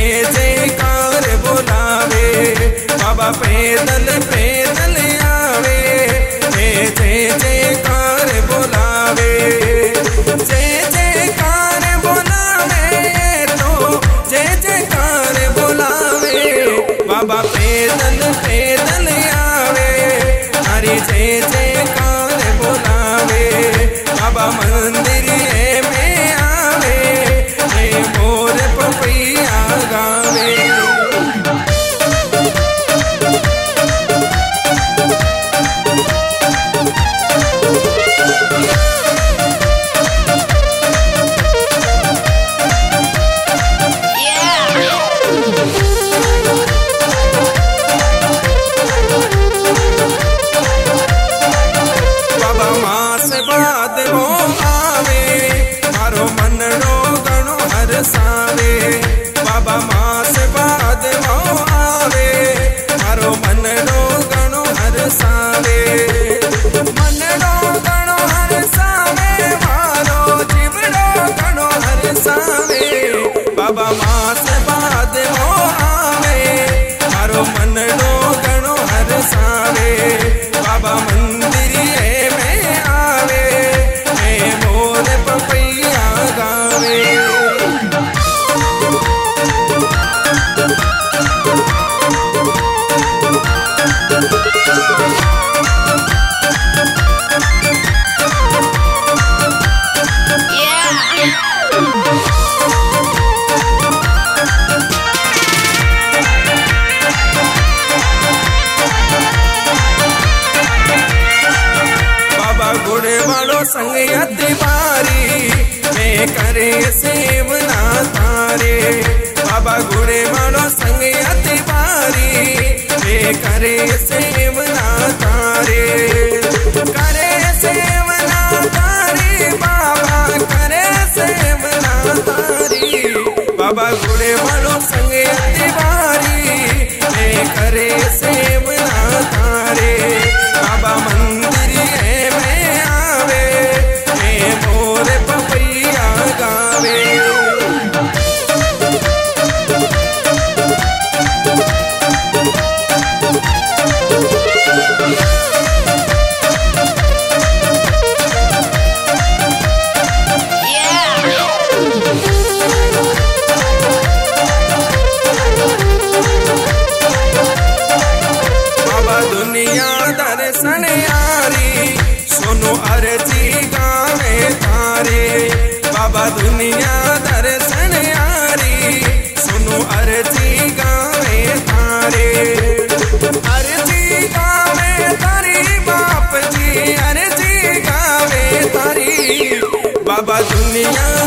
जय जयकार बुलावे, बाबा पैदल पैदल आवे, जय जय जयकार बुलावे, जय जयकार बुलावे तो जय जयकार बुलावे, बाबा पैदल पैदल आवे, हरि जय जयकार बुलावे, बाबा मंदिर में आवे, मोर पपैया गावे। बाबा मास बाद वो आवे, मारो मनड़ो गणो हरसावे, बाबा मास बाद वो आवे, मारो मनड़ो गणो हरसावे, मनड़ो गणो हरसावे, मारो जीवड़ो गणो हरसावे, बाबा मास बाद वो आवे, मारो मनड़ो गणो हरसावे, बाबा मंदिर में आवे, मोर पपैया गावे। बाबा गुड़े वालों संग यति बारी, मैं करे सेवना तारे, बाबा गुड़े वालों संग यति बारी, मैं करे सेवना तारे, करे सेवना तारी, बाबा करे सेवना तारी, बाबा गुड़े वालों संग यति बारी, मैं करे सेवना तारे, बाबा मंदिर में आवे, मोर पपैया गावे। बाबा दुनिया दर्शन यारी, सुनो अर्जी गावे तारे, बाबा दुनिया दर्शन यारी, सुनो अर्जी गावे तारे, अर्जी गावे तारी बाप जी, अर्जी गावे तारी, बाबा दुनिया